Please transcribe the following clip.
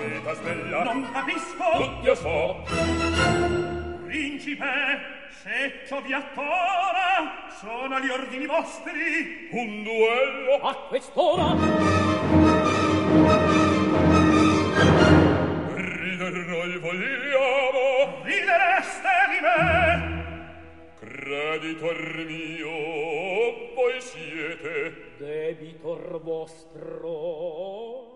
vita snella. Non capisco. Tutti io so. Principe, se ciò vi attora, sono gli ordini vostri. Un duello. A quest'ora. Rider noi vogliamo. Ridereste di me. Creditor mio, voi siete. Debitor vostro.